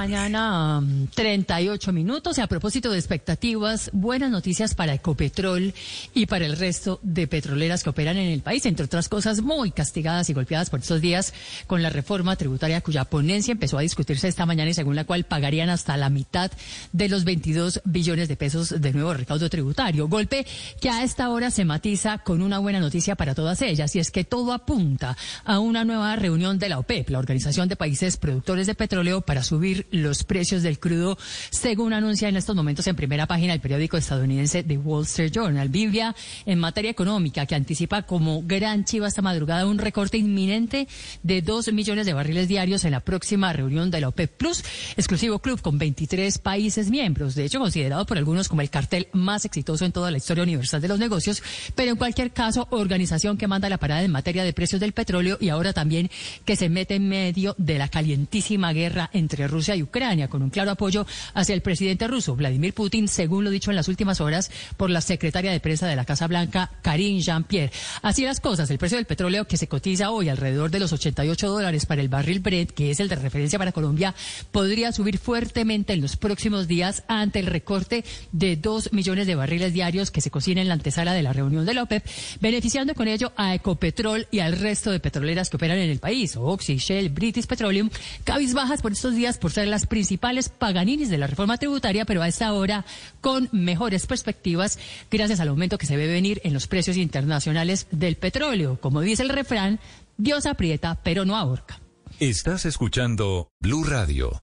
mañana, 38 minutos. Y a propósito de expectativas, buenas noticias para Ecopetrol y para el resto de petroleras que operan en el país, entre otras cosas muy castigadas y golpeadas por estos días con la reforma tributaria cuya ponencia empezó a discutirse esta mañana y según la cual pagarían hasta la mitad de los 22 billones de pesos de nuevo recaudo tributario. Golpe que a esta hora se matiza con una buena noticia para todas ellas, y es que todo apunta a una nueva reunión de la OPEP, la Organización de Países Productores de Petróleo, para subir los precios del crudo, según anuncia en estos momentos en primera página el periódico estadounidense The Wall Street Journal. Biblia en materia económica, que anticipa como gran chiva esta madrugada un recorte inminente de 2 millones de barriles diarios en la próxima reunión de la OPEP Plus, exclusivo club con 23 países miembros, de hecho considerado por algunos como el cartel más exitoso en toda la historia universal de los negocios, pero en cualquier caso, organización que manda la parada en materia de precios del petróleo y ahora también que se mete en medio de la calientísima guerra entre Rusia y Ucrania, con un claro apoyo hacia el presidente ruso, Vladimir Putin, según lo dicho en las últimas horas por la secretaria de prensa de la Casa Blanca, Karine Jean-Pierre. Así las cosas, el precio del petróleo, que se cotiza hoy alrededor de los $88 para el barril Brent, que es el de referencia para Colombia, podría subir fuertemente en los próximos días ante el recorte de 2 millones de barriles diarios que se cocina en la antesala de la reunión de la OPEP, beneficiando con ello a Ecopetrol y al resto de petroleras que operan en el país, Oxy, Shell, British Petroleum, cabizbajas por estos días por ser las principales paganinis de la reforma tributaria, pero a esta hora con mejores perspectivas gracias al aumento que se ve venir en los precios internacionales del petróleo. Como dice el refrán, Dios aprieta pero no ahorca. Estás escuchando Blue Radio.